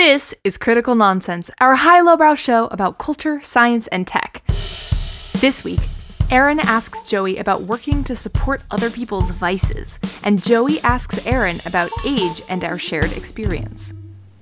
This is Critical Nonsense, our high-lowbrow show about culture, science, and tech. This week, Aaron asks Joey about working to support other people's vices, and Joey asks Aaron about age and our shared experience.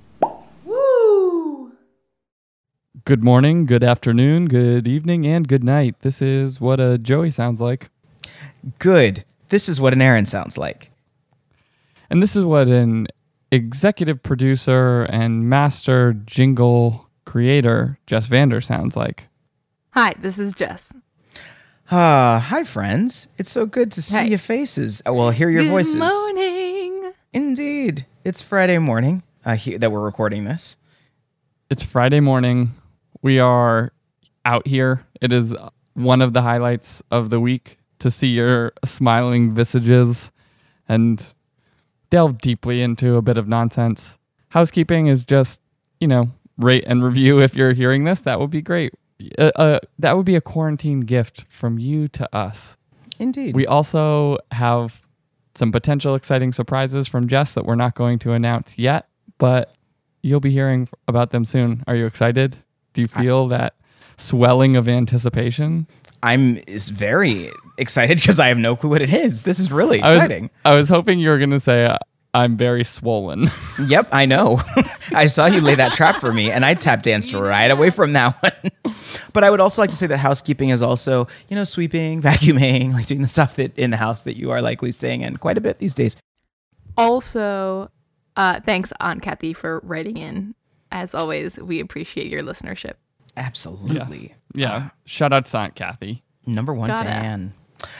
Woo! Good morning, good afternoon, good evening, and good night. This is what a Joey sounds like. Good. This is what an Aaron sounds like. And this is what an executive producer and master jingle creator, Jess Vander, sounds like. Hi, this is Jess. Hi, friends. It's so good to see your faces. Well, hear your voices. Good morning. Indeed. It's Friday morning that we're recording this. It's Friday morning. We are out here. It is one of the highlights of the week to see your smiling visages and delve deeply into a bit of nonsense. Housekeeping is just, rate and review if you're hearing this. That would be great. That would be a quarantine gift from you to us. Indeed. We also have some potential exciting surprises from Jess that we're not going to announce yet, but you'll be hearing about them soon. Are you excited? Do you feel that swelling of anticipation? I'm very excited because I have no clue what it is. This is really exciting. I was hoping you were going to say, I'm very swollen. Yep, I know. I saw you lay that trap for me, and I tap danced right away from that one. But I would also like to say that housekeeping is also, sweeping, vacuuming, like doing the stuff that in the house that you are likely staying in quite a bit these days. Also, thanks, Aunt Kathy, for writing in. As always, we appreciate your listenership. Absolutely. Yes. Yeah. Shout out to Aunt Kathy. Number one Gotta. fan.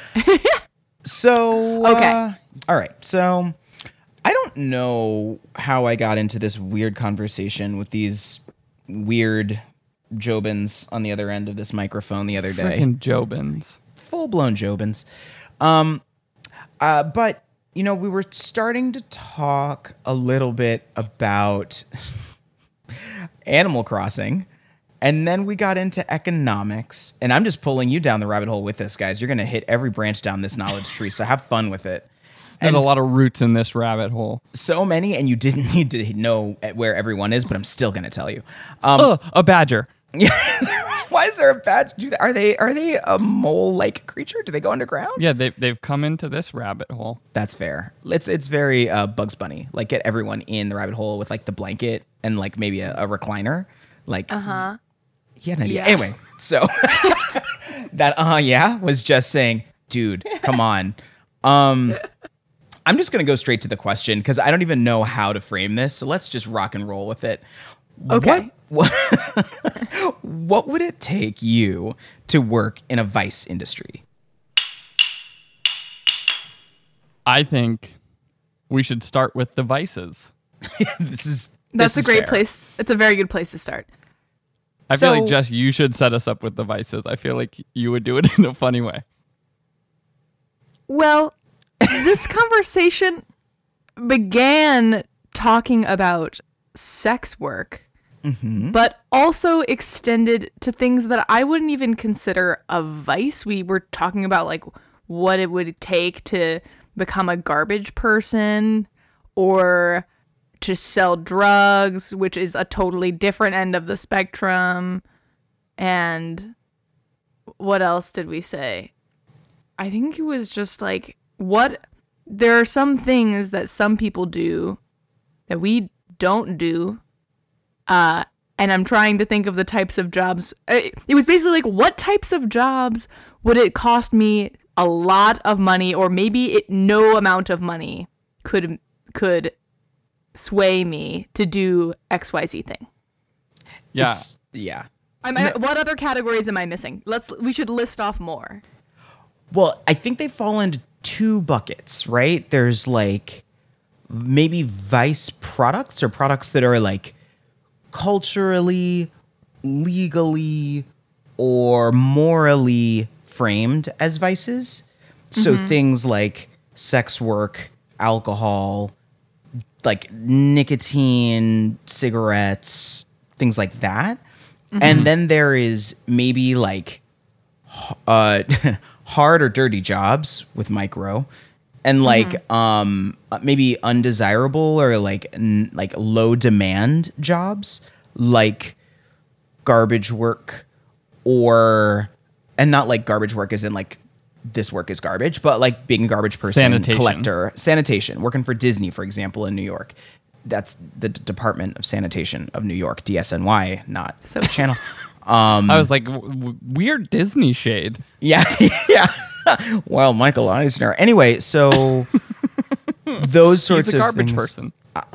So, Okay. All right. So, I don't know how I got into this weird conversation with these weird Jobins on the other end of this microphone the other day. Freaking Jobins. Full-blown Jobins. But, we were starting to talk a little bit about Animal Crossing. And then we got into economics, and I'm just pulling you down the rabbit hole with this, guys. You're going to hit every branch down this knowledge tree, so have fun with it. There's a lot of roots in this rabbit hole. So many, and you didn't need to know where everyone is, but I'm still going to tell you. A badger. Why is there a badger? Are they a mole-like creature? Do they go underground? Yeah, they've come into this rabbit hole. That's fair. It's very Bugs Bunny. Like, get everyone in the rabbit hole with, like, the blanket and, like, maybe a recliner. Like, he had an idea. Yeah. Anyway, so that was just saying, dude, come on. I'm just going to go straight to the question because I don't even know how to frame this. So let's just rock and roll with it. Okay. What would it take you to work in a vice industry? I think we should start with the vices. That's a great fair. place. It's a very good place to start. I feel like, Jess, you should set us up with the vices. I feel like you would do it in a funny way. Well, this conversation began talking about sex work, but also extended to things that I wouldn't even consider a vice. We were talking about like what it would take to become a garbage person or to sell drugs, which is a totally different end of the spectrum. And what else did we say? I think it was just like, there are some things that some people do that we don't do. And I'm trying to think of the types of jobs. It was basically like, what types of jobs would it cost me a lot of money, or maybe no amount of money could sway me to do XYZ thing? Yeah. Yeah. What other categories am I missing? We should list off more. Well, I think they fall into two buckets, right? There's like maybe vice products or products that are like culturally, legally, or morally framed as vices. So things like sex work, alcohol, like nicotine, cigarettes, things like that. And then there is maybe like hard or dirty jobs with micro and like maybe undesirable or like like low demand jobs like garbage work, and not like garbage work as in like this work is garbage, but like being a garbage person, collector, sanitation, working for Disney, for example, in New York. That's the Department of Sanitation of New York, DSNY, not So- the channel. I was like, weird Disney shade. Yeah, yeah. Well, Michael Eisner. Anyway, so those sorts He's a of garbage things. person.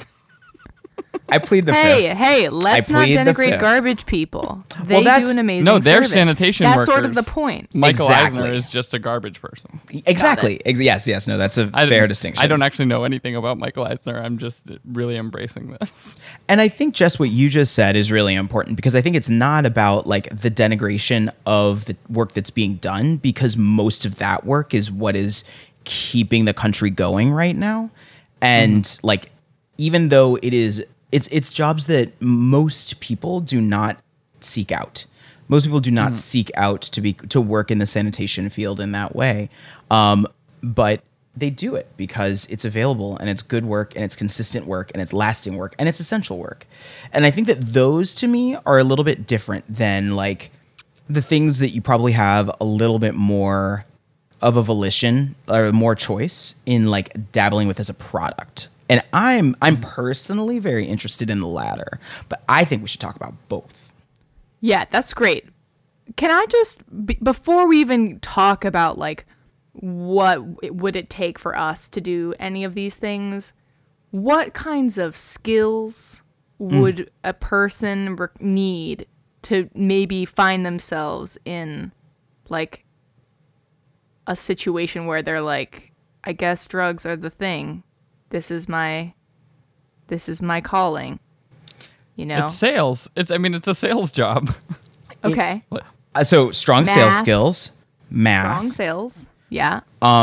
I plead the fifth. Hey, let's not plead the denigrate fifth. garbage people. They that's- do an amazing No, they're service. sanitation That's workers. sort of the point. Michael Exactly. Eisner is just a garbage person. Exactly. Yes. No, that's a fair distinction. I don't actually know anything about Michael Eisner. I'm just really embracing this. And I think just what you just said is really important, because I think it's not about like the denigration of the work that's being done, because most of that work is what is keeping the country going right now. And like, even though it's jobs that most people do not seek out. Most people do not seek out to work in the sanitation field in that way. But they do it because it's available and it's good work and it's consistent work and it's lasting work and it's essential work. And I think that those to me are a little bit different than like the things that you probably have a little bit more of a volition or more choice in like dabbling with as a product. And I'm personally very interested in the latter, but I think we should talk about both. Yeah, that's great. Can I just, before we even talk about like would it take for us to do any of these things, what kinds of skills would a person need to maybe find themselves in like a situation where they're like, I guess drugs are the thing. This is my calling. You know? It's sales. It's a sales job. Okay. So strong sales Math. skills, math. Strong sales. Yeah.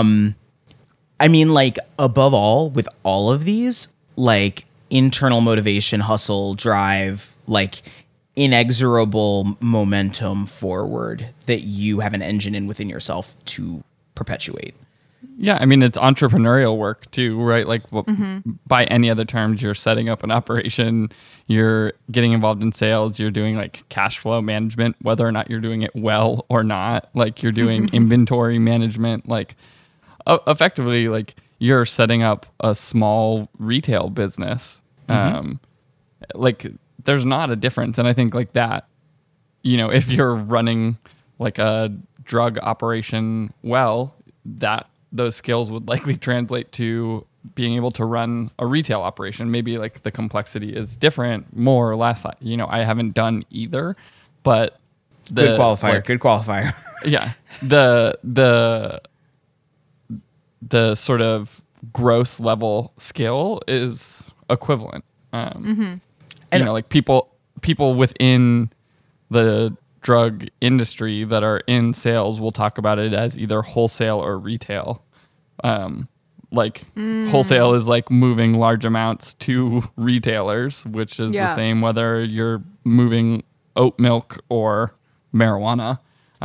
I mean, like, above all, with all of these, like, internal motivation, hustle, drive, like, inexorable momentum forward that you have an engine in within yourself to perpetuate. Yeah, I mean, it's entrepreneurial work too, right? Like, by any other terms, you're setting up an operation, you're getting involved in sales, you're doing like cash flow management, whether or not you're doing it well or not. Like, you're doing inventory management, like, effectively, like, you're setting up a small retail business. Like, there's not a difference. And I think, like, that, you know, if you're running like a drug operation well, that those skills would likely translate to being able to run a retail operation. Maybe like the complexity is different, more or less. You know, I haven't done either, but Good qualifier. Yeah, the sort of gross level skill is equivalent. You know, like people within the drug industry that are in sales will talk about it as either wholesale or retail. Wholesale is like moving large amounts to retailers, which is the same whether you're moving oat milk or marijuana.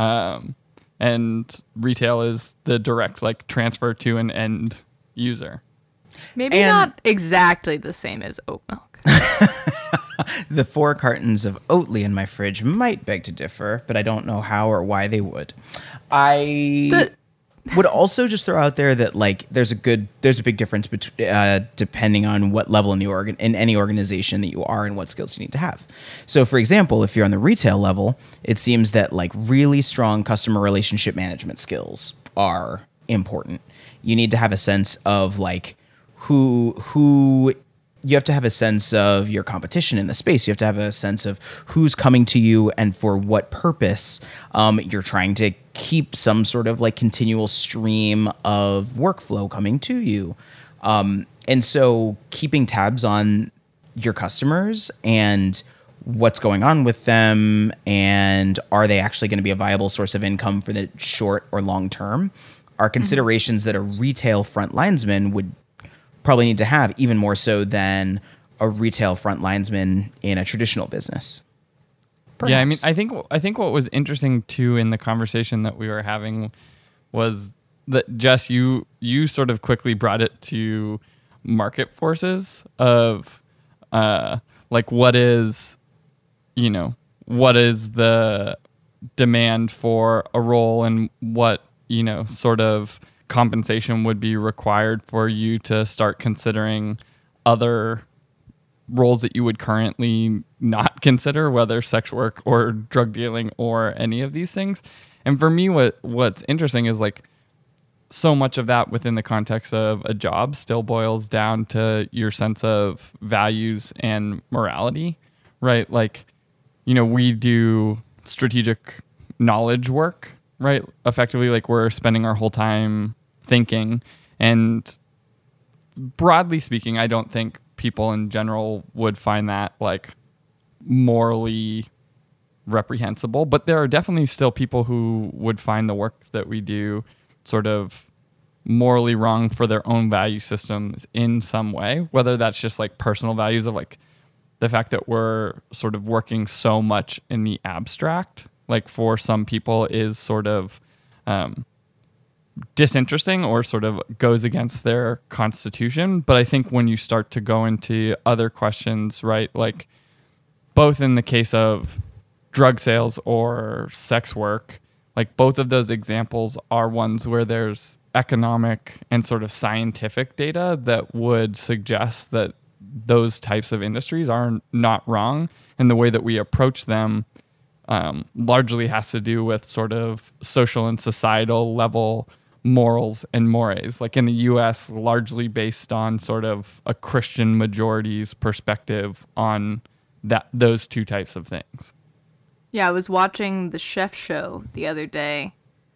And retail is the direct like transfer to an end user. Maybe not exactly the same as oat milk. The 4 cartons of Oatly in my fridge might beg to differ, but I don't know how or why they would. Would also just throw out there that like there's a big difference depending on what level in any organization that you are and what skills you need to have. So for example, if you're on the retail level, it seems that like really strong customer relationship management skills are important. You need to have a sense of like who you have to have a sense of your competition in the space. You have to have a sense of who's coming to you and for what purpose. You're trying to keep some sort of like continual stream of workflow coming to you. And so keeping tabs on your customers and what's going on with them and are they actually going to be a viable source of income for the short or long term are considerations that a retail frontlinesman would probably need to have, even more so than a retail frontlinesman in a traditional business. Perhaps. Yeah, I mean, I think what was interesting too in the conversation that we were having was that Jess, you sort of quickly brought it to market forces of like what is the demand for a role and what, sort of compensation would be required for you to start considering other roles that you would currently not consider, whether sex work or drug dealing or any of these things. And for me, what's interesting is like so much of that within the context of a job still boils down to your sense of values and morality, right? Like, we do strategic knowledge work, right? Effectively, like we're spending our whole time thinking. And broadly speaking, I don't think people in general would find that like morally reprehensible, but there are definitely still people who would find the work that we do sort of morally wrong for their own value systems in some way, whether that's just like personal values of like the fact that we're sort of working so much in the abstract, like for some people is sort of disinteresting or sort of goes against their constitution. But I think when you start to go into other questions, right, like both in the case of drug sales or sex work, like both of those examples are ones where there's economic and sort of scientific data that would suggest that those types of industries are not wrong. And the way that we approach them largely has to do with sort of social and societal level morals and mores, like in the US, largely based on sort of a Christian majority's perspective on those two types of things. Yeah, I was watching the Chef Show the other day,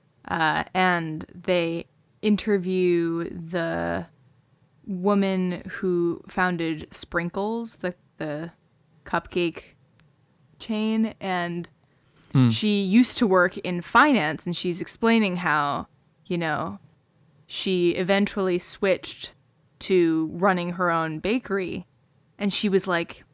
and they interview the woman who founded Sprinkles, the cupcake chain, and she used to work in finance, and she's explaining how, she eventually switched to running her own bakery, and she was like,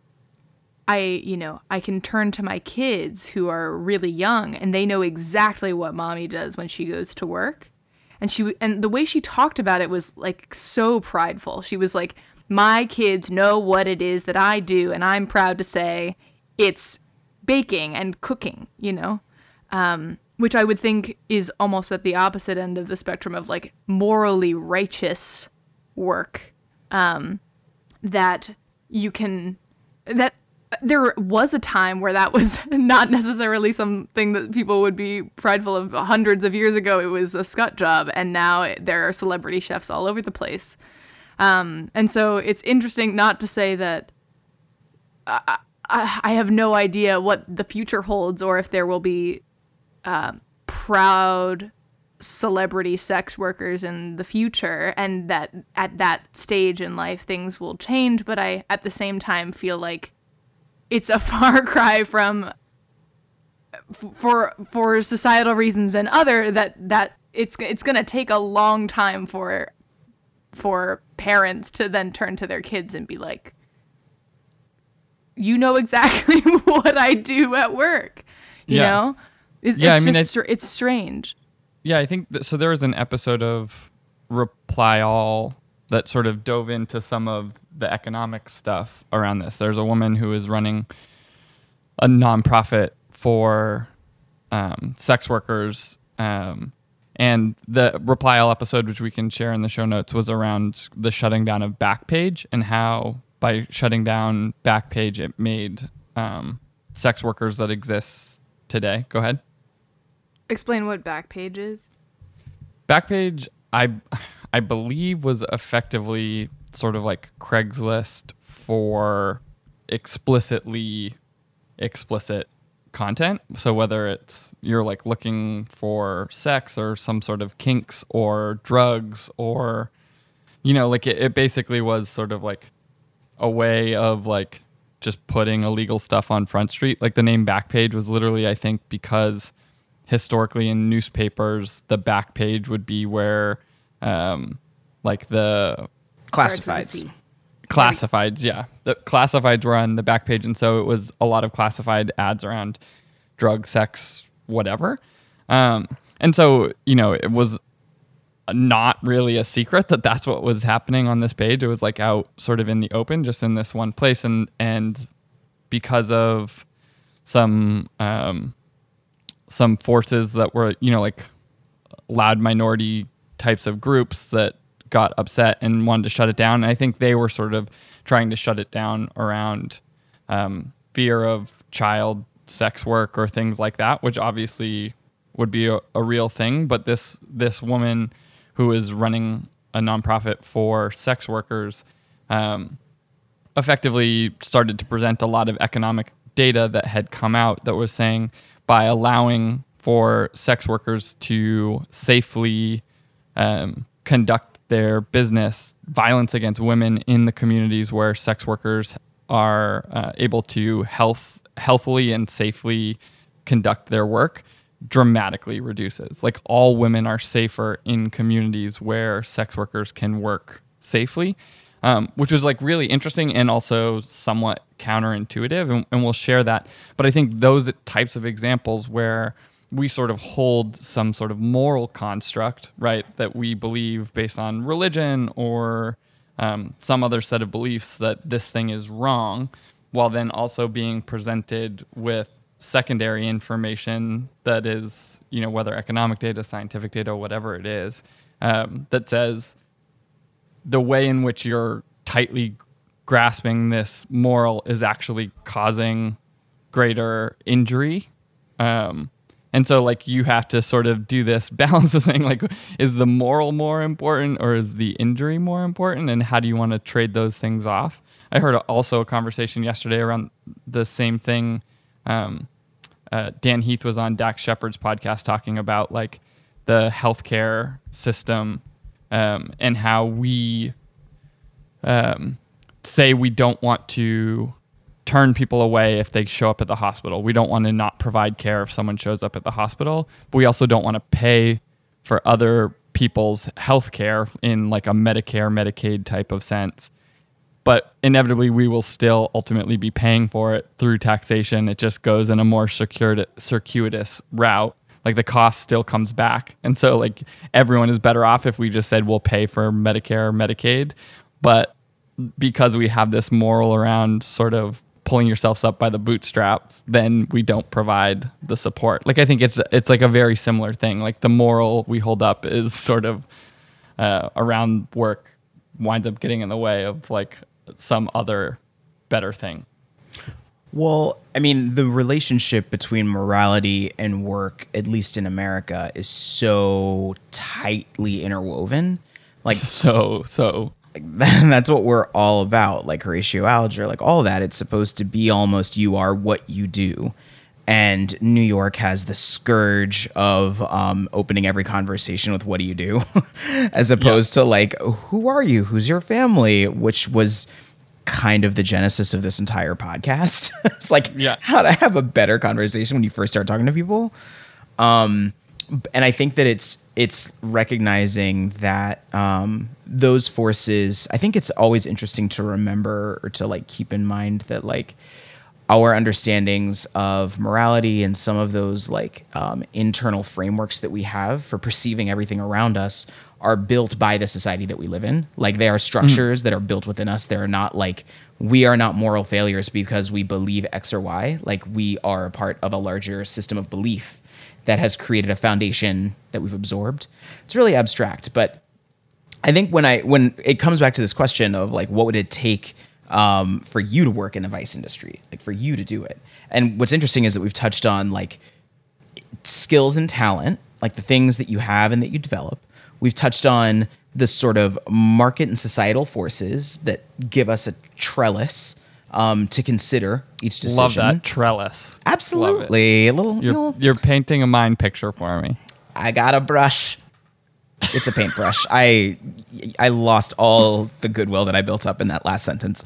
I can turn to my kids who are really young and they know exactly what mommy does when she goes to work. And the way she talked about it was like so prideful. She was like, my kids know what it is that I do, and I'm proud to say it's baking and cooking, which I would think is almost at the opposite end of the spectrum of like morally righteous work, that there was a time where that was not necessarily something that people would be prideful of. Hundreds of years ago, it was a scut job, and now there are celebrity chefs all over the place. And so it's interesting, not to say that I have no idea what the future holds or if there will be proud celebrity sex workers in the future, and that at that stage in life things will change. But I, at the same time, feel like it's a far cry from, for societal reasons and other, that it's going to take a long time for parents to then turn to their kids and be like, you know exactly what I do at work, you know? It's strange. Yeah, I think so. There was an episode of Reply All that sort of dove into some of the economic stuff around this. There's a woman who is running a nonprofit for sex workers, and the Reply All episode, which we can share in the show notes, was around the shutting down of Backpage and how by shutting down Backpage it made sex workers that exist today. Go ahead. Explain what Backpage is. Backpage, I believe, was effectively sort of like Craigslist for explicitly explicit content. So whether it's you're like looking for sex or some sort of kinks or drugs or, like it basically was sort of like a way of like just putting illegal stuff on Front Street. Like the name Backpage was literally, I think, because historically in newspapers, the back page would be where like the classifieds, yeah. The classifieds were on the back page, and so it was a lot of classified ads around drug, sex, whatever. And so, it was not really a secret that that's what was happening on this page. It was like out sort of in the open, just in this one place. And because of some forces that were, like loud minority types of groups that got upset and wanted to shut it down. And I think they were sort of trying to shut it down around fear of child sex work or things like that, which obviously would be a real thing. But this woman who is running a nonprofit for sex workers effectively started to present a lot of economic data that had come out that was saying by allowing for sex workers to safely conduct their business, violence against women in the communities where sex workers are able to healthily and safely conduct their work dramatically reduces. Like all women are safer in communities where sex workers can work safely, which was like really interesting and also somewhat counterintuitive. And we'll share that. But I think those types of examples where we sort of hold some sort of moral construct, right, that we believe based on religion or some other set of beliefs that this thing is wrong, while then also being presented with secondary information that is, whether economic data, scientific data, whatever it is, that says the way in which you're tightly grasping this moral is actually causing greater injury. And so like you have to sort of do this balance of saying like, is the moral more important or is the injury more important? And how do you want to trade those things off? I heard also a conversation yesterday around the same thing. Dan Heath was on Dax Shepard's podcast talking about like the healthcare system and how we say we don't want to turn people away if they show up at the hospital. We don't want to not provide care if someone shows up at the hospital, but we also don't want to pay for other people's health care in like a Medicare, Medicaid type of sense. But inevitably, we will still ultimately be paying for it through taxation. It just goes in a more circuitous route. Like the cost still comes back. And so like everyone is better off if we just said we'll pay for Medicare or Medicaid. But because we have this moral around sort of pulling yourselves up by the bootstraps, then we don't provide the support. Like I think it's like a very similar thing. Like the moral we hold up is sort of around work winds up getting in the way of like some other better thing. Well, I mean, the relationship between morality and work, at least in America, is so tightly interwoven. Like so that's what we're all about, like Horatio Alger, like all of that. It's supposed to be almost you are what you do. And New York has the scourge of opening every conversation with what do you do as opposed to like, who are you? Who's your family? Which was kind of the genesis of this entire podcast. It's like how to have a better conversation when you first start talking to people. And I think that it's recognizing that those forces, I think it's always interesting to remember or to like keep in mind that like our understandings of morality and some of those like internal frameworks that we have for perceiving everything around us are built by the society that we live in. Like they are structures that are built within us. They're not like, we are not moral failures because we believe X or Y. Like we are a part of a larger system of belief that has created a foundation that we've absorbed. It's really abstract, but I think when it comes back to this question of like, what would it take for you to work in the vice industry, like for you to do it? And what's interesting is that we've touched on like skills and talent, like the things that you have and that you develop. We've touched on this sort of market and societal forces that give us a trellis to consider each decision. Love that trellis. Absolutely. You're painting a mind picture for me. I got a brush. It's a paintbrush. I lost all the goodwill that I built up in that last sentence.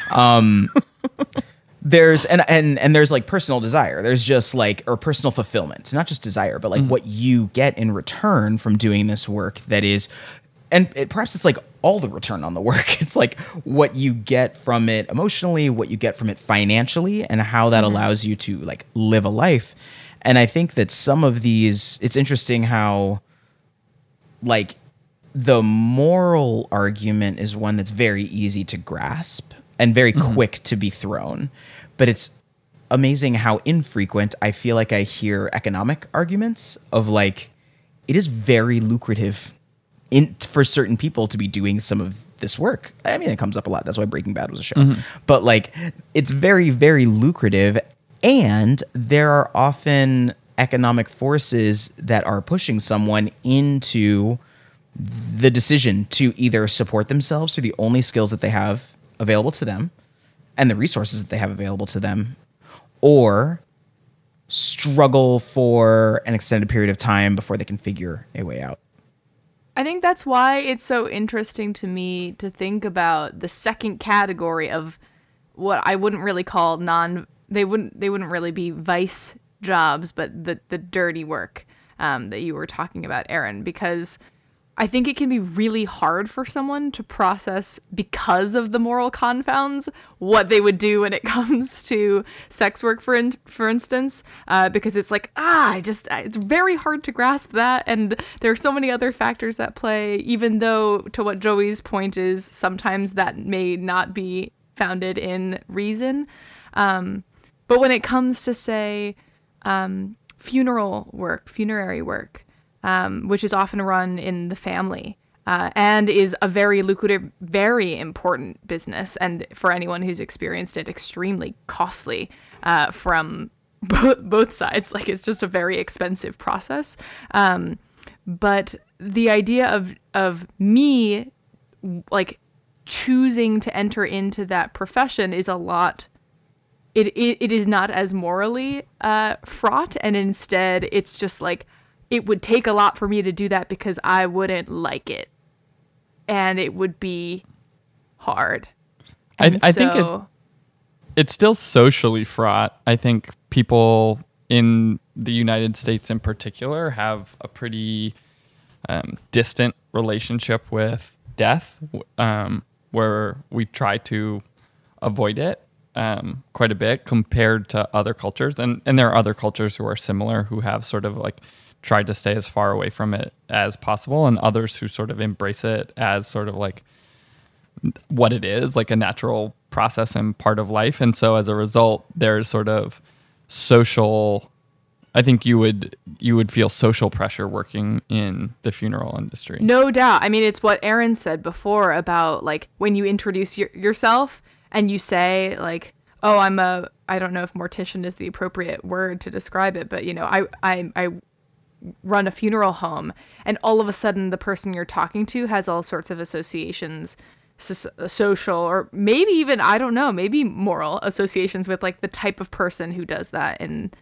There's and there's like personal desire. There's just like, or personal fulfillment, not just desire, but like what you get in return from doing this work that is, and perhaps it's like all the return on the work. It's like what you get from it emotionally, what you get from it financially, and how that allows you to like live a life. And I think that some of these, it's interesting how like the moral argument is one that's very easy to grasp and very quick to be thrown. But it's amazing how infrequent I feel like I hear economic arguments of like, it is very lucrative for certain people to be doing some of this work. I mean, it comes up a lot. That's why Breaking Bad was a show. But like, it's very, very lucrative. And there are often economic forces that are pushing someone into the decision to either support themselves through the only skills that they have available to them and the resources that they have available to them, or struggle for an extended period of time before they can figure a way out. I think that's why it's so interesting to me to think about the second category of what I wouldn't really call they wouldn't really be vice jobs, but the dirty work that you were talking about, Aaron, because I think it can be really hard for someone to process, because of the moral confounds, what they would do when it comes to sex work, for instance, because it's like, it's very hard to grasp that. And there are so many other factors at play, even though, to what Joey's point is, sometimes that may not be founded in reason. But when it comes to, say, funerary work, which is often run in the family, and is a very lucrative, very important business, and for anyone who's experienced it, extremely costly from both sides. Like, it's just a very expensive process. But the idea of me, like, choosing to enter into that profession is a lot. It is not as morally fraught, and instead it's just like, it would take a lot for me to do that because I wouldn't like it, and it would be hard. I think it's still socially fraught. I think people in the United States in particular have a pretty distant relationship with death, where we try to avoid it quite a bit compared to other cultures. And there are other cultures who are similar, who have sort of like tried to stay as far away from it as possible, and others who sort of embrace it as sort of like what it is, like a natural process and part of life. And so as a result, there's sort of social, I think you would feel social pressure working in the funeral industry. No doubt. I mean, it's what Aaron said before about like when you introduce yourself and you say like, oh, I don't know if mortician is the appropriate word to describe it, but you know, I run a funeral home, and all of a sudden the person you're talking to has all sorts of associations, social, or maybe even, I don't know, maybe moral associations with like the type of person who does that and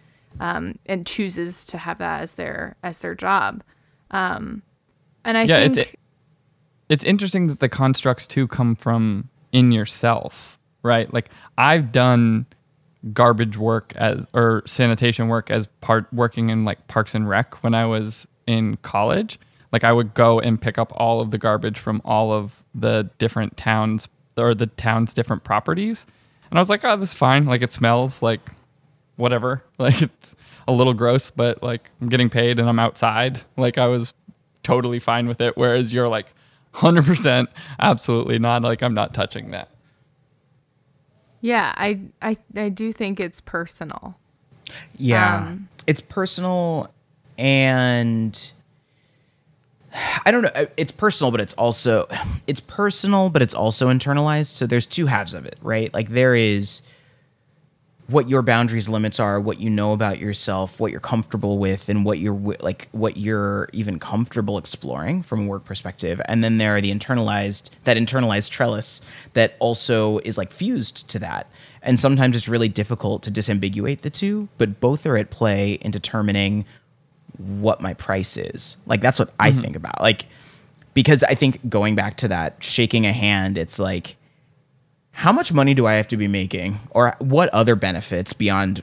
chooses to have that as their job. And I think it's interesting that the constructs too come from in yourself, right? Like, I've done garbage work or sanitation work as working in like Parks and Rec when I was in college. Like, I would go and pick up all of the garbage from all of the different towns or the town's different properties. And I was like, oh, this is fine. Like, it smells like whatever. Like, it's a little gross, but like, I'm getting paid and I'm outside. Like, I was totally fine with it. Whereas you're like 100% absolutely not. Like, I'm not touching that. Yeah, I do think it's personal. Yeah, it's personal, and I don't know. It's personal, but it's also internalized. So there's two halves of it, right? Like, there is what your boundaries, limits are, what you know about yourself, what you're comfortable with, and what you're even comfortable exploring from a work perspective. And then there are the internalized trellis that also is like fused to that. And sometimes it's really difficult to disambiguate the two, but both are at play in determining what my price is. Like, that's what I think about. Like, because I think going back to that shaking a hand, it's like, how much money do I have to be making, or what other benefits beyond,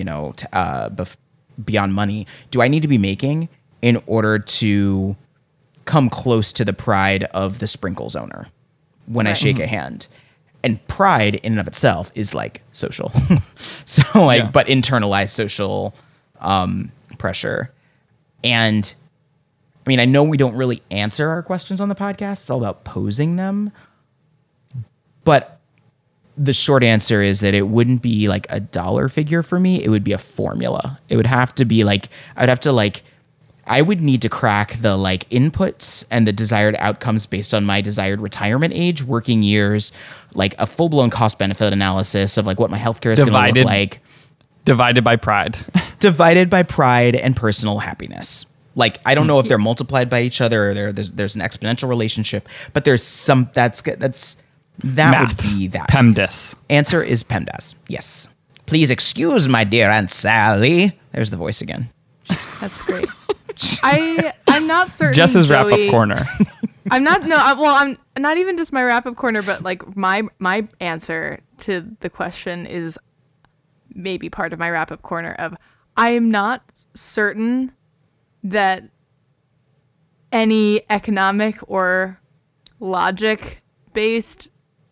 beyond money do I need to be making in order to come close to the pride of the sprinkles owner when I shake a hand? And pride in and of itself is like social. So like, but internalized social pressure. And I mean, I know we don't really answer our questions on the podcast. It's all about posing them. But the short answer is that it wouldn't be like a dollar figure for me. It would be a formula. It would have to be like, I would need to crack the like inputs and the desired outcomes based on my desired retirement age, working years, like a full-blown cost-benefit analysis of like what my healthcare is going to look like. Divided by pride. Divided by pride and personal happiness. Like, I don't know if they're multiplied by each other or there's an exponential relationship, but there's some, that would be that. PEMDAS. Answer is PEMDAS. Yes. Please excuse my dear Aunt Sally. There's the voice again. That's great. I'm not certain. Jess's Joey, wrap-up corner. I'm not even just my wrap-up corner, but like my answer to the question is maybe part of my wrap-up corner of I am not certain that any economic or logic-based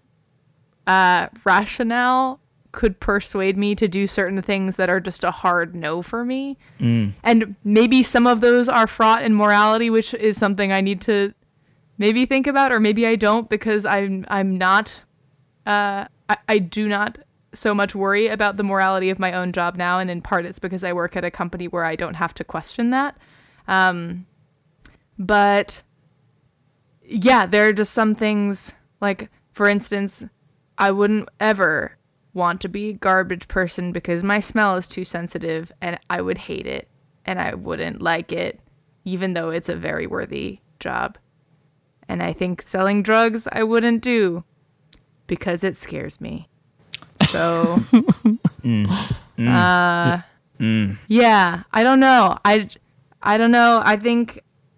rationale could persuade me to do certain things that are just a hard no for me. And maybe some of those are fraught in morality, which is something I need to maybe think about, or maybe I don't, because I'm not, I do not so much worry about the morality of my own job now. And in part, it's because I work at a company where I don't have to question that. But yeah, there are just some things, like, for instance, I wouldn't ever want to be a garbage person because my smell is too sensitive and I would hate it and I wouldn't like it, even though it's a very worthy job. And I think selling drugs I wouldn't do because it scares me. So, yeah, I don't know. I don't know. I think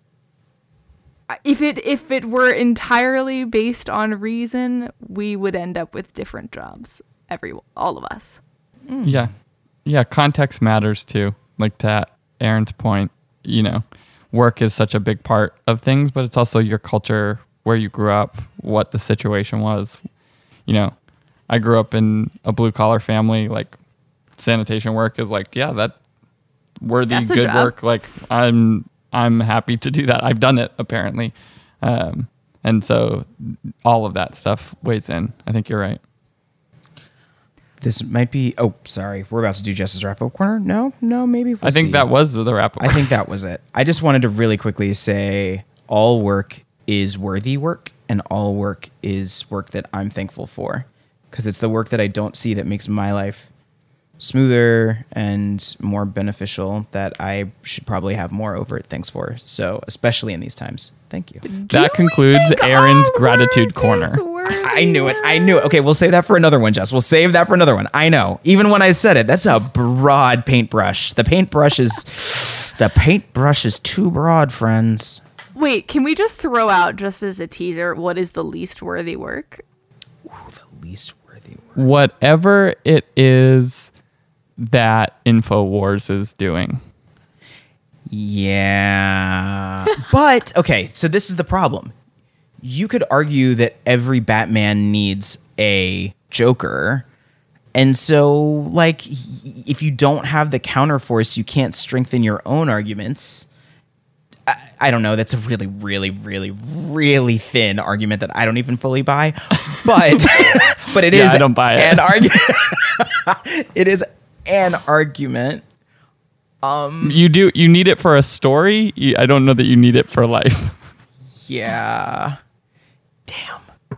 if it were entirely based on reason, we would end up with different jobs. All of us. Yeah. Context matters too. Like, to Aaron's point, work is such a big part of things, but it's also your culture, where you grew up, what the situation was. I grew up in a blue collar family. Like, sanitation work is like, yeah, that worthy, good work. Like, I'm happy to do that. I've done it, apparently. And so all of that stuff weighs in. I think you're right. This might be... Oh, sorry. We're about to do Jess's wrap-up corner? No, maybe we'll I think that was the wrap-up. I think that was it. I just wanted to really quickly say all work is worthy work, and all work is work that I'm thankful for, because it's the work that I don't see that makes my life smoother and more beneficial that I should probably have more overt thanks for. So, especially in these times. Thank you. That concludes Aaron's gratitude corner. I knew it. Okay, we'll save that for another one, Jess. We'll save that for another one. I know. Even when I said it, that's a broad paintbrush. The paintbrush is too broad, friends. Wait, can we just throw out, just as a teaser, what is the least worthy work? Ooh, the least worthy work. Whatever it is that InfoWars is doing. Yeah. But, okay, so this is the problem. You could argue that every Batman needs a Joker. And so, like, if you don't have the counterforce, you can't strengthen your own arguments. I don't know. That's a really, really, really, really thin argument that I don't even fully buy. But but it is. I don't buy it. It is an argument. You need it for a story. I don't know that you need it for life. Yeah. Damn.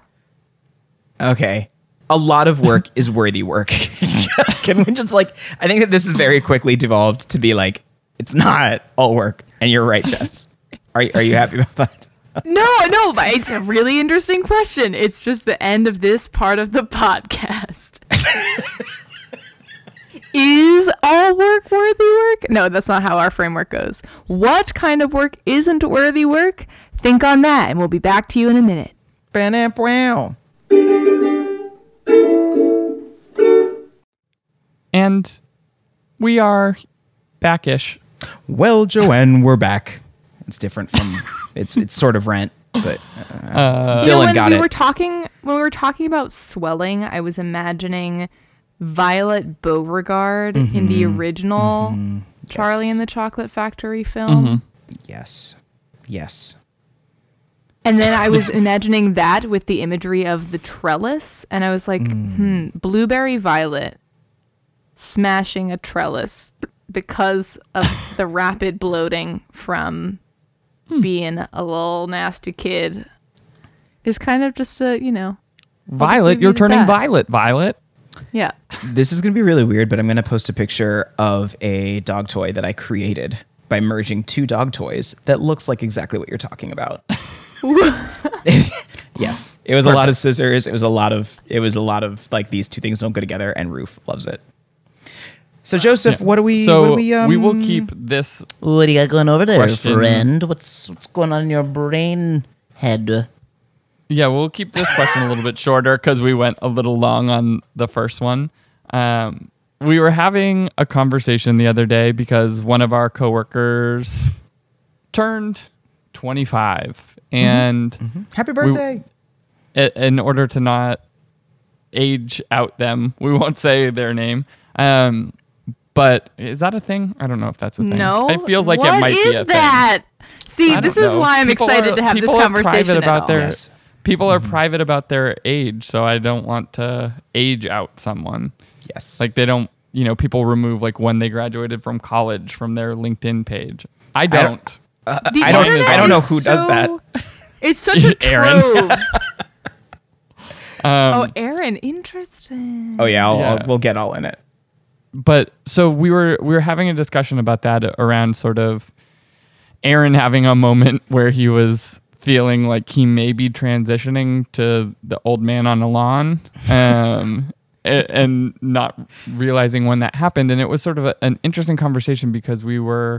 Okay. A lot of work is worthy work. Can we just I think that this is very quickly devolved to be like, it's not all work. And you're right, Jess. Are you happy about that? No, but it's a really interesting question. It's just the end of this part of the podcast. Is all work worthy work? No, that's not how our framework goes. What kind of work isn't worthy work? Think on that, and we'll be back to you in a minute. And we are back-ish. Well, Joanne, we're back. It's different from it's sort of Rent, but Dylan got it. When we were talking about swelling, I was imagining Violet Beauregard in the original Charlie and the Chocolate Factory film. Yes. Yes. And then I was imagining that with the imagery of the trellis, and I was like, blueberry violet smashing a trellis because of the rapid bloating from being a little nasty kid is kind of just a, Violet, you're turning violet, Violet. Yeah. This is going to be really weird, but I'm going to post a picture of a dog toy that I created by merging 2 dog toys that looks like exactly what you're talking about. Yes. It was a lot of scissors. It was a lot of like, these 2 things don't go together, and Roof loves it. So Joseph, Yeah. what do we we will keep this. What do you got going over there, question. friend? What's going on in your brain head? Yeah, we'll keep this question a little bit shorter because we went a little long on the first one. We were having a conversation the other day because one of our coworkers turned 25, and Happy birthday. in order to not age out them, we won't say their name. But is that a thing? I don't know if that's a thing. No. It feels like What it might be a is that? See, thing. this I don't is know. why I'm People excited to have this people are conversation private at about all. their Yes. people are private about their age, so I don't want to age out someone. Yes. Like they don't, people remove like when they graduated from college from their LinkedIn page. I don't. The I don't- internet I don't know is who does that. It's such a Aaron. trove. Oh, Aaron, interesting. Oh yeah, Yeah. we'll get all in it. But so we were having a discussion about that around sort of Aaron having a moment where he was feeling like he may be transitioning to the old man on the lawn, and not realizing when that happened. And it was sort of an interesting conversation because we were,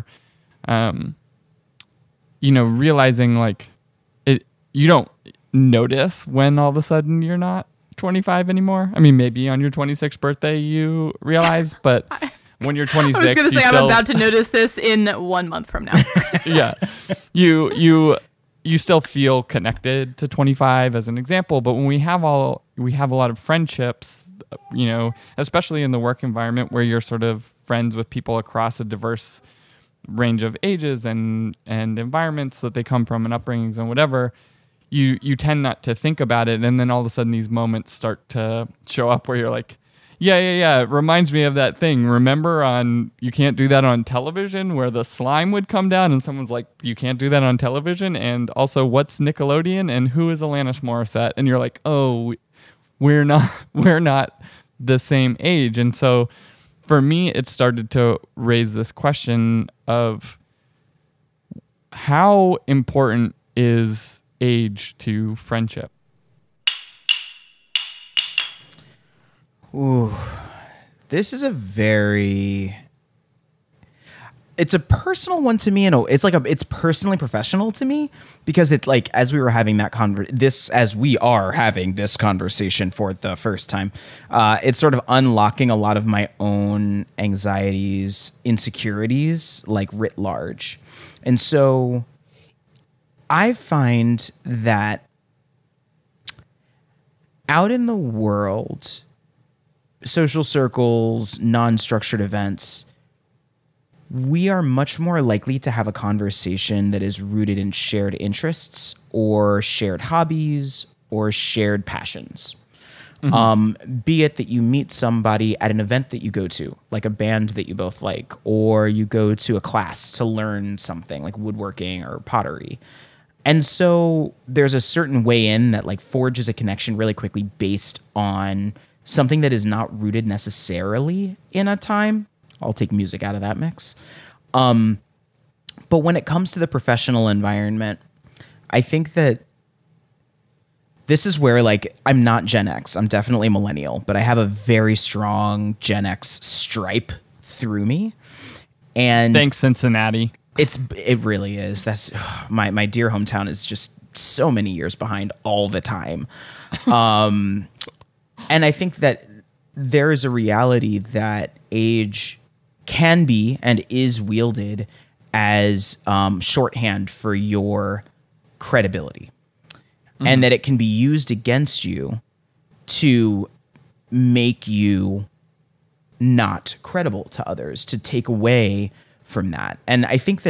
realizing like you don't notice when all of a sudden you're not 25 anymore. I mean, maybe on your 26th birthday you realize, but when you're 26, I was going to you say I'm still, about to notice this in 1 month from now. yeah, you still feel connected to 25 as an example. But when we have a lot of friendships, especially in the work environment where you're sort of friends with people across a diverse range of ages and environments that they come from and upbringings and whatever, you tend not to think about it, and then all of a sudden these moments start to show up where you're like, yeah, it reminds me of that thing. Remember on You Can't Do That on Television, where the slime would come down and someone's like, you can't do that on television? And also, what's Nickelodeon and who is Alanis Morissette? And you're like, oh, we're not the same age. And so for me, it started to raise this question of how important is age to friendship? Ooh, this is it's a personal one to me, and it's personally professional to me, because it's like, as we were having as we are having this conversation for the first time, it's sort of unlocking a lot of my own anxieties, insecurities, like writ large. And so I find that out in the world, social circles, non-structured events, we are much more likely to have a conversation that is rooted in shared interests or shared hobbies or shared passions. Be it that you meet somebody at an event that you go to, like a band that you both like, or you go to a class to learn something like woodworking or pottery. And so there's a certain way in that like forges a connection really quickly based on something that is not rooted necessarily in a time. I'll take music out of that mix. But when it comes to the professional environment, I think that this is where, like, I'm not Gen X. I'm definitely millennial, but I have a very strong Gen X stripe through me. And Thanks, Cincinnati. it really is. That's my dear hometown is just so many years behind all the time. And I think that there is a reality that age can be and is wielded as shorthand for your credibility. And that it can be used against you to make you not credible to others, to take away from that. And I think that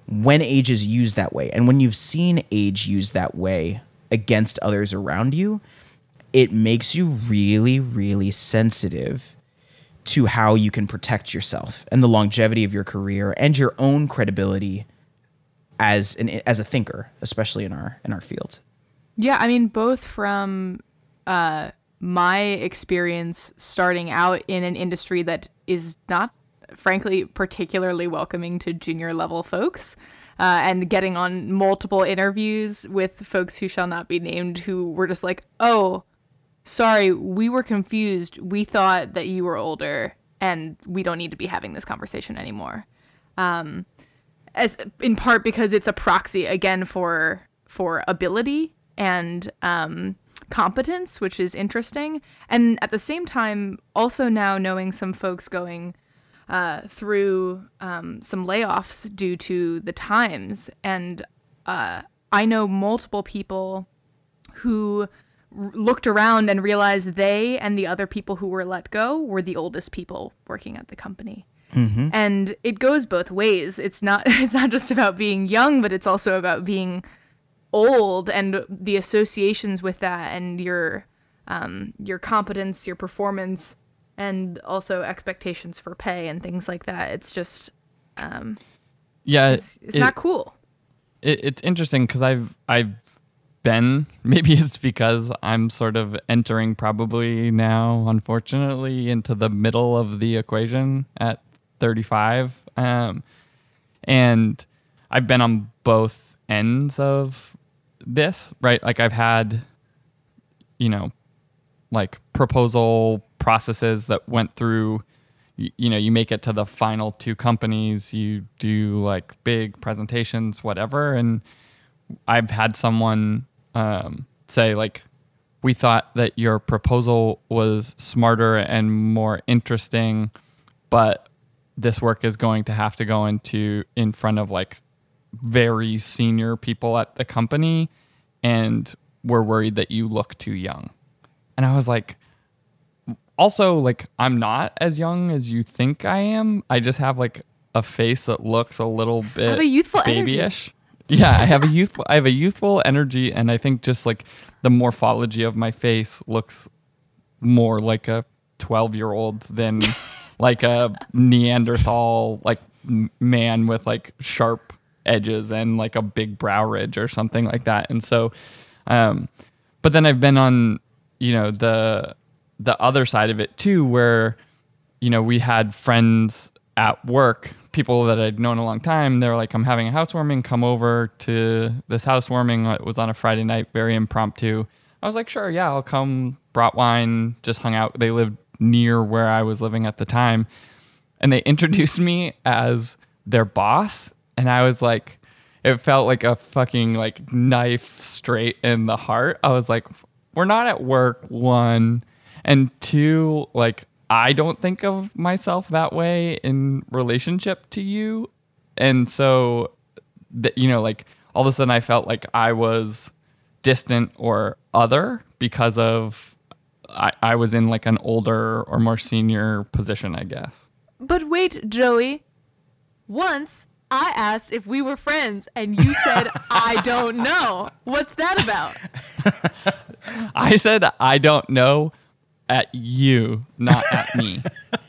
when age is used that way, and when you've seen age used that way against others around you, it makes you really, really sensitive to how you can protect yourself and the longevity of your career and your own credibility as a thinker, especially in our field. Yeah, I mean, both from my experience starting out in an industry that is not, frankly, particularly welcoming to junior level folks, and getting on multiple interviews with folks who shall not be named who were just like, oh, sorry, we were confused. We thought that you were older and we don't need to be having this conversation anymore. As in part because it's a proxy again for ability and competence, which is interesting. And at the same time, also now knowing some folks going through some layoffs due to the times. And I know multiple people who looked around and realized they and the other people who were let go were the oldest people working at the company. Mm-hmm. And it goes both ways. It's not just about being young, but it's also about being old and the associations with that and your competence, your performance, and also expectations for pay and things like that. It's just it's not cool. It's interesting because I've been, maybe it's because I'm sort of entering probably now, unfortunately, into the middle of the equation at 35. And I've been on both ends of this, right? Like I've had, like proposal processes that went through, you make it to the final 2 companies, you do like big presentations, whatever. And I've had someone say like, we thought that your proposal was smarter and more interesting, but this work is going to have to go in front of like very senior people at the company, and we're worried that you look too young. And I was like, also, like, I'm not as young as you think I am. I just have like a face that looks a little bit have a youthful babyish. Energy. Yeah, I have a youthful energy, and I think just like the morphology of my face looks more like a 12-year-old than like a Neanderthal like man with like sharp edges and like a big brow ridge or something like that. And so, but then I've been on, the other side of it too, where, we had friends at work, people that I'd known a long time. They were like, I'm having a housewarming, come over to this housewarming. It was on a Friday night, very impromptu. I was like, sure, yeah, I'll come, brought wine, just hung out. They lived near where I was living at the time. And they introduced me as their boss. And I was like, it felt like a fucking like knife straight in the heart. I was like, we're not at work, 1. And 2, like, I don't think of myself that way in relationship to you. And so, like all of a sudden I felt like I was distant or other because of I was in like an older or more senior position, I guess. But wait, Joey, once I asked if we were friends and you said, I don't know. What's that about? I said, I don't know at you, not at me.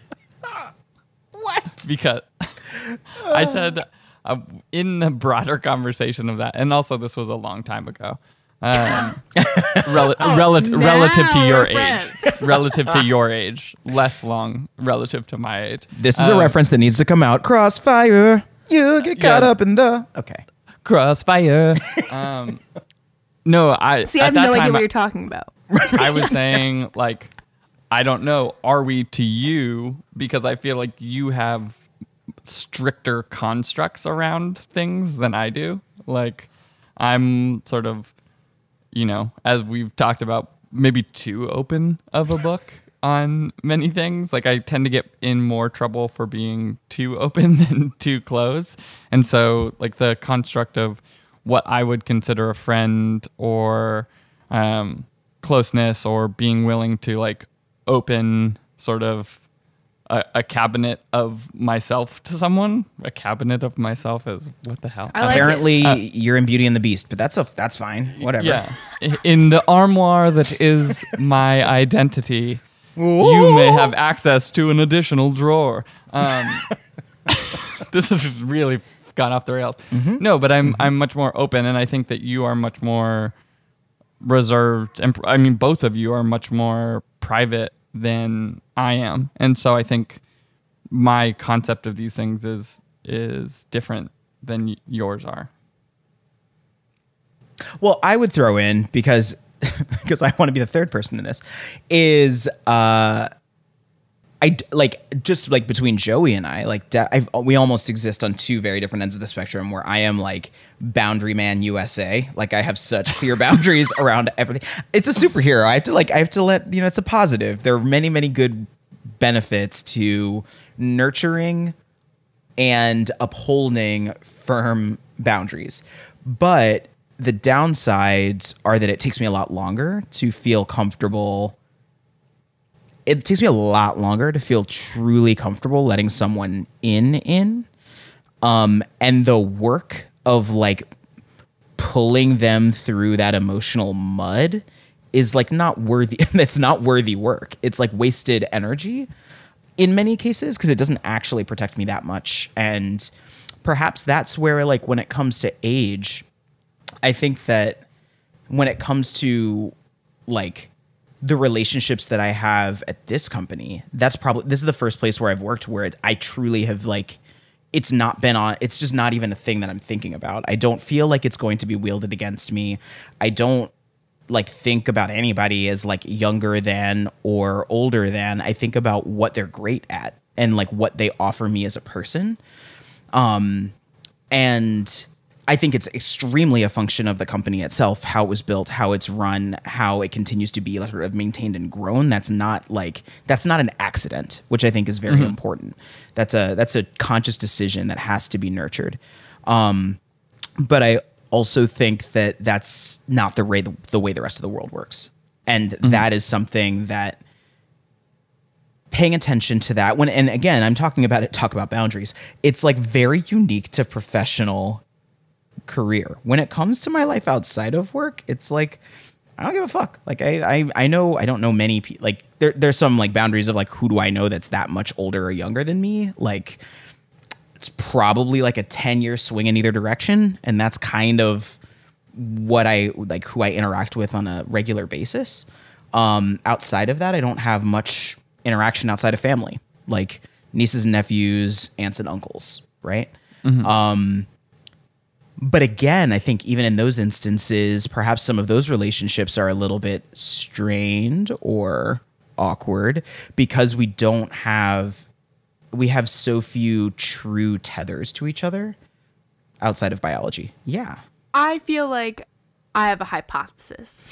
What? Because I said in the broader conversation of that, and also this was a long time ago, relative to your age, relative to your age, less long relative to my age. This is a reference that needs to come out. Crossfire. You get caught up in the... Okay. Crossfire. No, I have no idea what you're talking about. I was saying, like, I don't know, are we to you? Because I feel like you have stricter constructs around things than I do. Like, I'm sort of, as we've talked about, maybe too open of a book on many things. Like, I tend to get in more trouble for being too open than too close. And so, like, the construct of what I would consider a friend or closeness or being willing to, like, open sort of a cabinet of myself to someone. A cabinet of myself is what the hell? I like Apparently, you're in Beauty and the Beast, but that's fine. Whatever. Yeah. In the armoire that is my identity, you may have access to an additional drawer. This has really gone off the rails. No, but I'm much more open, and I think that you are much more reserved. And I mean, both of you are much more private than I am, and so I think my concept of these things is different than yours are. Well, I would throw in because I want to be the third person in this is just like between Joey and I, like we almost exist on two very different ends of the spectrum where I am like boundary man USA. Like I have such clear boundaries around everything. It's a superhero. I have to let, it's a positive. There are many, many good benefits to nurturing and upholding firm boundaries. But the downsides are that it takes me a lot longer to feel comfortable. It takes me a lot longer to feel truly comfortable letting someone in. And the work of like pulling them through that emotional mud is like not worthy. It's not worthy work. It's like wasted energy in many cases because it doesn't actually protect me that much. And perhaps that's where like when it comes to age, I think that when it comes to like the relationships that I have at this company, this is the first place where I've worked where I truly have like, it's just not even a thing that I'm thinking about. I don't feel like it's going to be wielded against me. I don't like think about anybody as like younger than or older than. I think about what they're great at and like what they offer me as a person. And I think it's extremely a function of the company itself, how it was built, how it's run, how it continues to be sort of maintained and grown. That's not an accident, which I think is very important. That's a conscious decision that has to be nurtured. But I also think that that's not the way the rest of the world works. And that is something that paying attention to that and again, I'm talk about boundaries. It's like very unique to professional career. When it comes to my life outside of work, it's like I don't give a fuck. Like I don't know many people. Like there's some like boundaries of like who do I know that's that much older or younger than me. Like it's probably like a 10-year swing in either direction, and that's kind of what I like who I interact with on a regular basis. Outside of that, I don't have much interaction outside of family, like nieces and nephews, aunts and uncles, right? But again, I think even in those instances, perhaps some of those relationships are a little bit strained or awkward because we have so few true tethers to each other outside of biology. Yeah. I feel like I have a hypothesis.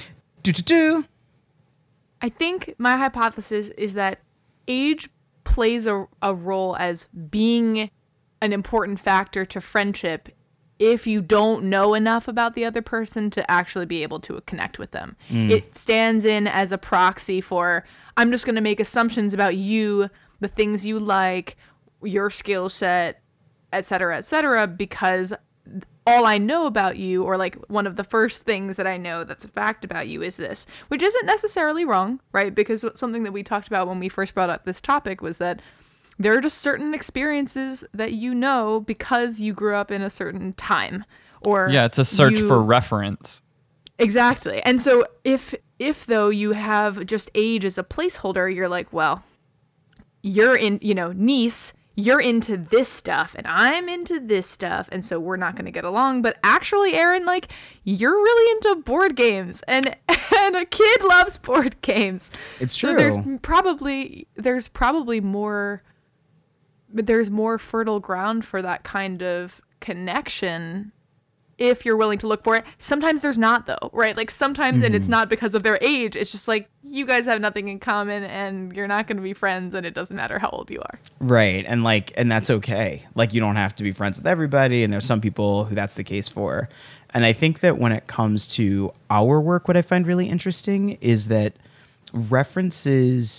I think my hypothesis is that age plays a role as being an important factor to friendship if you don't know enough about the other person to actually be able to connect with them. It stands in as a proxy for, I'm just going to make assumptions about you, the things you like, your skill set, et cetera, because all I know about you, or like one of the first things that I know that's a fact about you is this, which isn't necessarily wrong, right? Because something that we talked about when we first brought up this topic was that there are just certain experiences that you know because you grew up in a certain time. Or yeah, it's a search for reference. Exactly. And so if though you have just age as a placeholder, you're like, well, you're in, niece, you're into this stuff and I'm into this stuff, and so we're not going to get along. But actually, Aaron, like, you're really into board games, and a kid loves board games. It's true. So there's probably more. But there's more fertile ground for that kind of connection if you're willing to look for it. Sometimes there's not, though, right? Like sometimes, and it's not because of their age. It's just like you guys have nothing in common and you're not going to be friends, and it doesn't matter how old you are. Right. And that's okay. Like you don't have to be friends with everybody. And there's some people who that's the case for. And I think that when it comes to our work, what I find really interesting is that references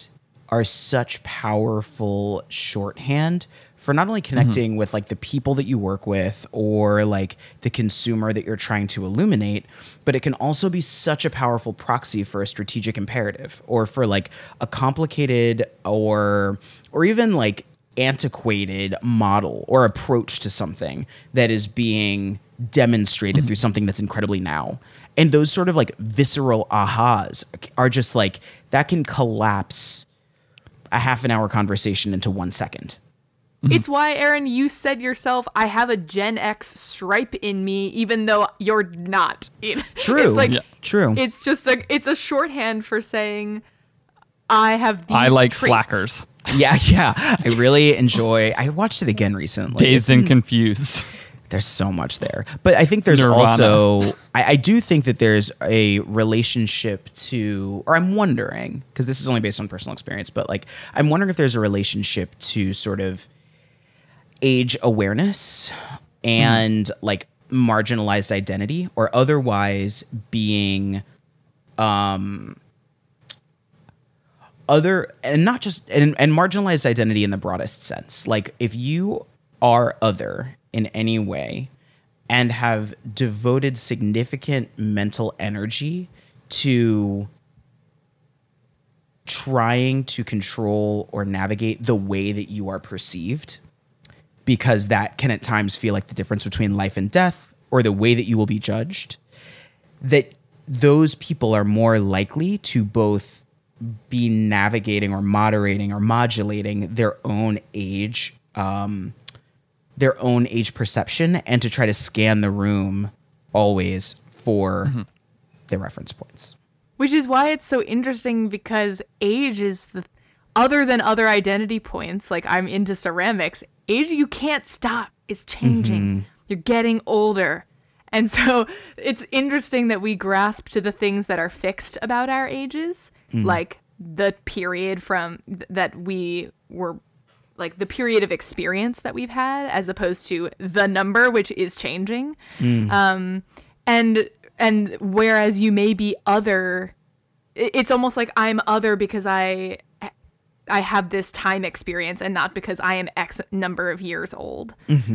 are such powerful shorthand for not only connecting with like the people that you work with or like the consumer that you're trying to illuminate, but it can also be such a powerful proxy for a strategic imperative or for like a complicated or even like antiquated model or approach to something that is being demonstrated through something that's incredibly now. And those sort of like visceral ahas are just like, that can collapse a half an hour conversation into 1 second. It's why, Aaron, you said yourself, I have a Gen X stripe in me, even though you're not. True. It's like, True. It's just it's a shorthand for saying, I have these I like traits. slackers. Yeah. I really enjoy. I watched it again recently. Dazed and confused. There's so much there. But I think there's Nirvana. also, I do think that there's a relationship to, or I'm wondering, because this is only based on personal experience, but like, I'm wondering if there's a relationship to sort of age awareness and like marginalized identity or otherwise being other and not just and marginalized identity in the broadest sense. Like if you are other in any way and have devoted significant mental energy to trying to control or navigate the way that you are perceived, because that can at times feel like the difference between life and death or the way that you will be judged, that those people are more likely to both be navigating or moderating or modulating their own age perception and to try to scan the room always for their reference points. Which is why it's so interesting, because age is other than other identity points, like I'm into ceramics, age you can't stop. It's changing. You're getting older. And so it's interesting that we grasp to the things that are fixed about our ages, like the period from that we were, like the period of experience that we've had, as opposed to the number, which is changing. And whereas you may be other, it's almost like I'm other because I have this time experience and not because I am X number of years old.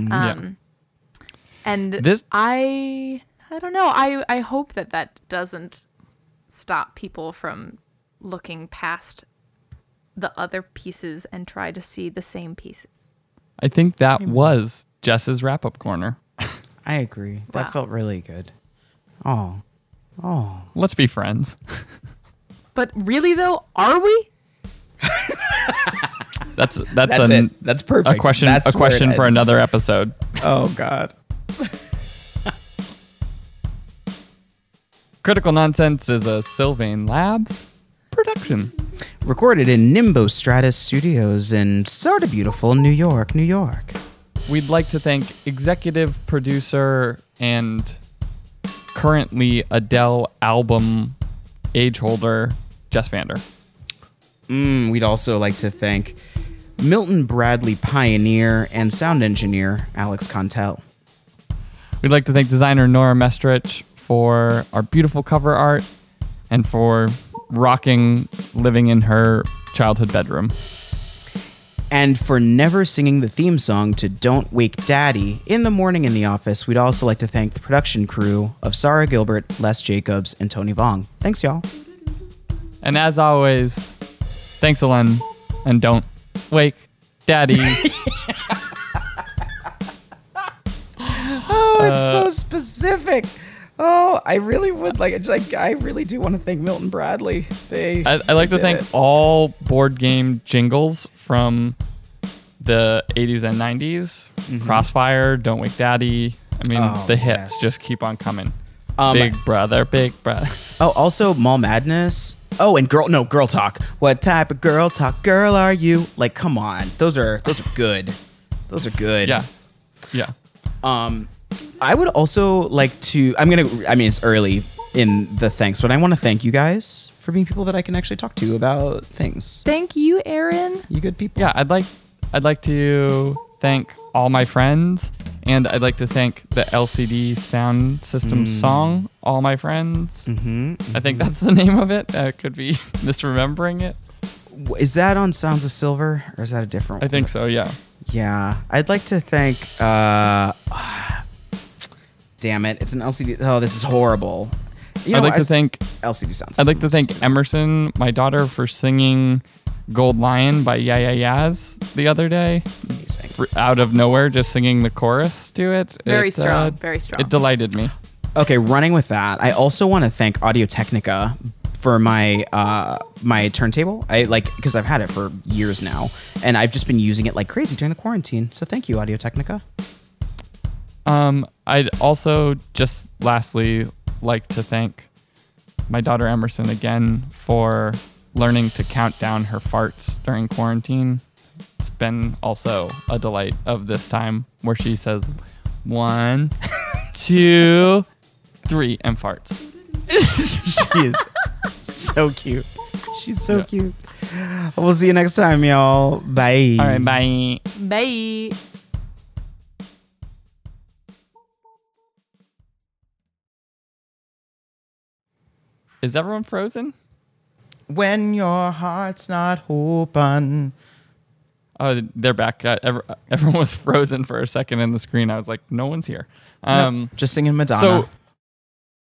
And This- I don't know. I hope that doesn't stop people from looking past the other pieces and try to see the same pieces. I think that was Jess's wrap-up corner. I agree. That Wow. felt really good. Oh. Let's be friends. But really, though, are we? That's It. That's perfect. a question That's a where it question for ends. another episode. Oh, God. Critical Nonsense is a Sylvain Labs production. Recorded in Nimbostratus Studios in sort of beautiful New York, New York. We'd like to thank executive producer and currently Adele album age holder Jess Vander. We'd also like to thank Milton Bradley pioneer and sound engineer Alex Contel. We'd like to thank designer Nora Mestrich for our beautiful cover art and for rocking living in her childhood bedroom. And for never singing the theme song to Don't Wake Daddy in the morning in the office, we'd also like to thank the production crew of Sarah Gilbert, Les Jacobs, and Tony Vong. Thanks, y'all. And as always, thanks, Ellen, and don't wake Daddy. Oh, it's so specific. Oh, I really would I really do want to thank Milton Bradley. I'd like to did thank it. all board game jingles from the 80s and 90s. Crossfire, Don't Wake Daddy. I mean, Oh, the hits yes. just keep on coming. Big brother, big brother. Oh, also Mall Madness. Oh, and Girl Talk. What type of girl talk girl are you? Like, come on. Those are good. Those are good. Yeah. I would also like to, it's early in the thanks, but I want to thank you guys for being people that I can actually talk to about things. Thank you, Aaron. You good people. Yeah, I'd like to thank all my friends, and I'd like to thank the LCD Sound System song, All My Friends. I think that's the name of it. I could be misremembering it. Is that on Sounds of Silver, or is that a different I one? think so, yeah. Yeah. I'd like to thank... damn it. It's an LCD... Oh, this is horrible. I'd like to thank LCD Sounds. I'd like to thank Emerson, my daughter, for singing Gold Lion by Yeah Yeah Yaz the other day. Amazing. Out of nowhere, just singing the chorus to it. Very strong. Very strong. It delighted me. Okay, running with that, I also want to thank Audio Technica for my my turntable. Because I've had it for years now, and I've just been using it like crazy during the quarantine. So thank you, Audio Technica. I'd also just lastly like to thank my daughter Emerson again for learning to count down her farts during quarantine. It's been also a delight of this time where she says 1, 2, 3 and farts. She is so cute. She's so cute. We'll see you next time, y'all. Bye. All right, bye. Bye. Is everyone frozen? When your heart's not open. Oh, they're back. Everyone was frozen for a second in the screen. I was like, no one's here. Just singing Madonna. So